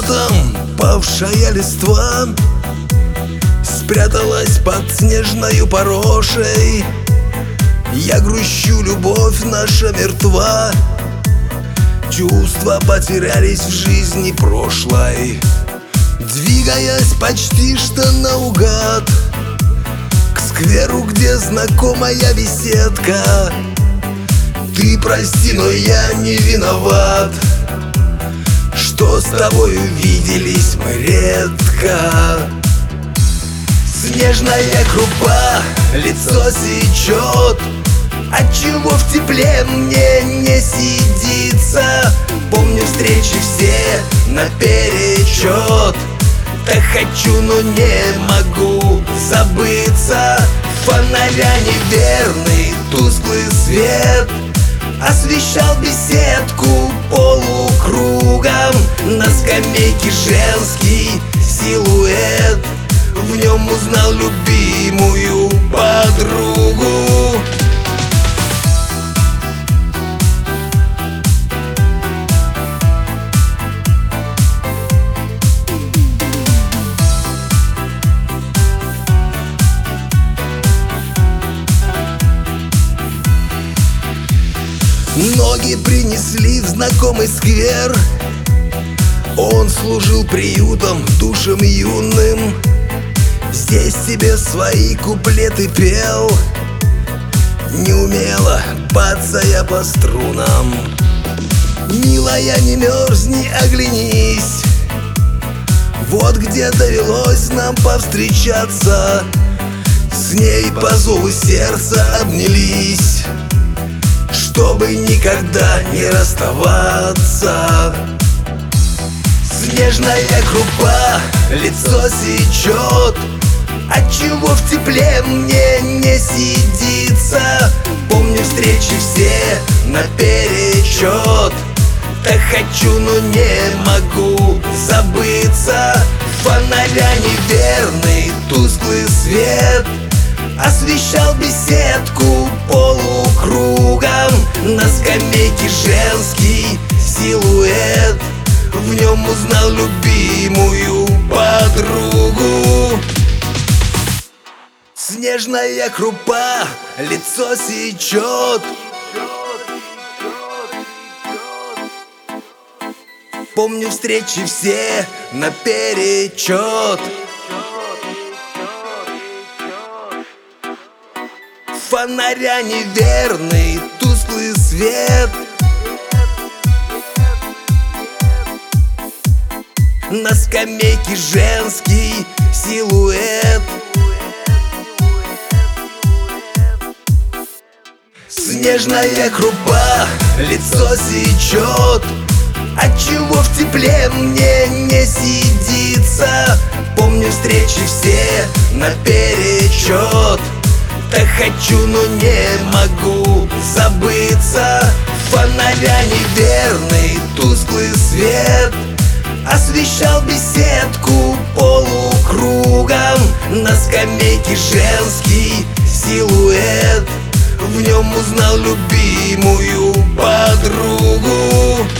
летом павшая листва спряталась под снежною порошей. Я грущу, любовь наша мертва, чувства потерялись в жизни прошлой. Двигаясь почти что наугад к скверу, где знакомая беседка. Ты прости, но я не виноват, что с тобою виделись мы редко. Снежная крупа, лицо сечет, отчего в тепле мне не сидится. Помню встречи все наперечет, так хочу, но не могу забыться. Фонаря неверный тусклый свет освещал беседку полукругом. На скамейке женский силуэт, в нем узнал любимую подругу. Ноги принесли в знакомый сквер, он служил приютом душам юным. Здесь тебе свои куплеты пел, неумело бацая по струнам. Милая, не мерзни, оглянись, вот где довелось нам повстречаться. С ней по зову сердца обнялись, чтобы никогда не расставаться. Снежная крупа, лицо сечет, отчего в тепле мне не сидится. Помню встречи все наперечет, так хочу, но не могу забыться. Фонаря неверный тусклый свет освещал беседку полукругом. На скамейке женский силуэт, в нем узнал любимую подругу. Снежная крупа, лицо сечет, помню встречи все наперечет. Фонаря неверный тусклый свет, на скамейке женский силуэт. Снежная крупа, лицо сечет, отчего в тепле мне не сидится. Помню встречи все наперечет, так хочу, но не могу забыться. Фонаря неверный тусклый свет освещал беседку полукругом. На скамейке женский силуэт, в нем узнал любимую подругу.